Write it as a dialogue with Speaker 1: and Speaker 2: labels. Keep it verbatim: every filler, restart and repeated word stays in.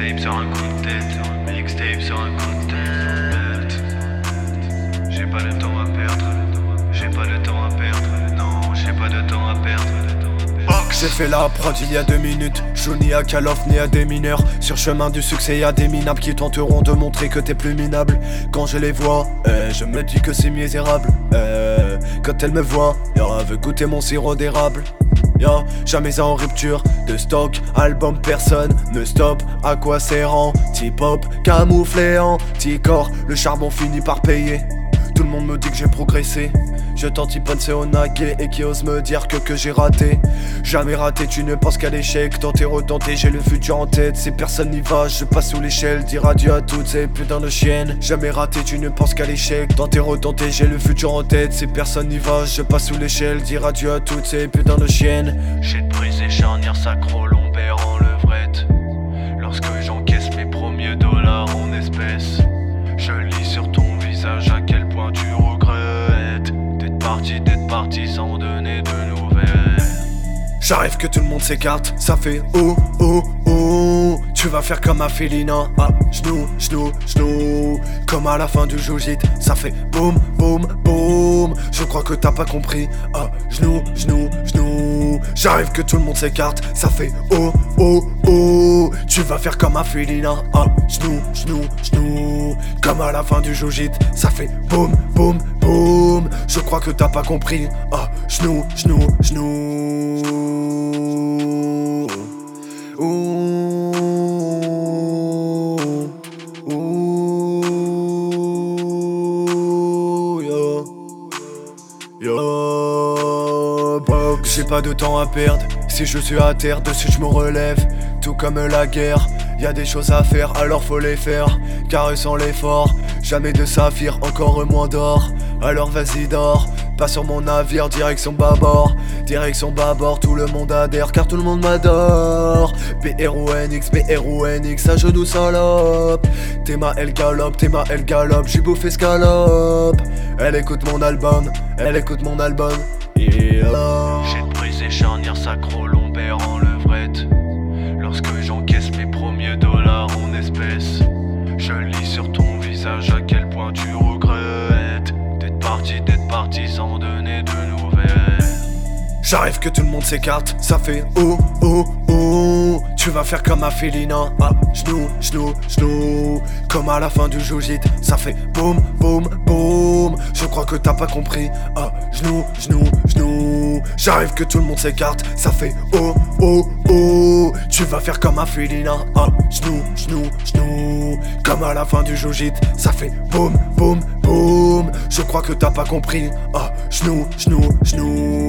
Speaker 1: Mixtape sur un coup de tête, mixtape sur un coup de tête. J'ai pas de temps à perdre, j'ai pas de temps à perdre, non, j'ai pas de temps à perdre.
Speaker 2: J'ai fait la prod il y a deux minutes. Je ni à Call of ni à des mineurs. Sur chemin du succès y'a des minables qui tenteront de montrer que t'es plus minable. Quand je les vois, eh, je me dis que c'est misérable. eh, Quand elle me voit, yeah, veut goûter mon sirop d'érable. Yeah, jamais en rupture de stock, album personne ne stop. À quoi sert T-pop, camouflé en T-corps. Le charbon finit par payer. Tout le monde me dit que j'ai progressé. Je tente y penser au naguet et qui ose me dire que que j'ai raté. Jamais raté, tu ne penses qu'à l'échec. Tenter, retenter, j'ai le futur en tête. Si personne n'y va, je passe sous l'échelle. Dire adieu à toutes ces putains de chiennes. Jamais raté, tu ne penses qu'à l'échec. Tenter, retenter, j'ai le futur en tête. Si personne n'y va, je passe sous l'échelle. Dire adieu à toutes ces putains de chiennes.
Speaker 1: J'ai de brisé charnière sacro lombaire en levrette. Lorsque j'encaisse mes premiers dollars en espèces, je lis sur ton visage à quel point tu regrettes d'être parti, d'être parti sans donner de nouvelles.
Speaker 2: J'arrive que tout le monde s'écarte, ça fait oh oh oh. Tu vas faire comme à Félina, ah genou, genou, genou. Comme à la fin du jiu-jitsu, ça fait boum, boum, boum. Je crois que t'as pas compris, ah genou, genou, genou. J'arrive que tout le monde s'écarte, ça fait oh oh oh. Tu vas faire comme à Félina, ah genou, genou, genou. Comme à la fin du jiu-jitsu, ça fait boum, boum, boum. Je crois que t'as pas compris, ah genou, genou, genou. Ouh, ouh, yo, yo, box. J'ai pas de temps à perdre. Si je suis à terre, dessus je me relève. Tout comme la guerre, y a des choses à faire, alors faut les faire. Car sans l'effort, jamais de saphir, encore moins d'or. Alors vas-y dors, pas sur mon navire, direction bâbord. Direction bâbord, tout le monde adhère, car tout le monde m'adore. B R O N X, B R O N X, à genoux salope. Théma elle galope, Théma elle galope, j'ai bouffé scalope. Elle écoute mon album, elle écoute mon album. Yeah.
Speaker 1: J'ai de brisé charnière sacro lombaire en levrette. Lorsque j'encaisse mes premiers dollars en espèces, je lis sur ton visage à quel point tu regrettes d'être parti, d'être parti sans donner de nouvelles.
Speaker 2: J'arrive que tout le monde s'écarte, ça fait oh oh oh. Tu vas faire comme à Félina, ah genou, genou, genou. Comme à la fin du jiu-jitsu, ça fait boum, boum, boum. Je crois que t'as pas compris, ah genou, genou, genou. J'arrive que tout le monde s'écarte, ça fait oh oh oh. Tu vas faire comme à Félina, ah genou, genou, genou. Comme à la fin du jiu-jitsu, ça fait boum, boum, boum. Je crois que t'as pas compris, ah genou, genou, genou.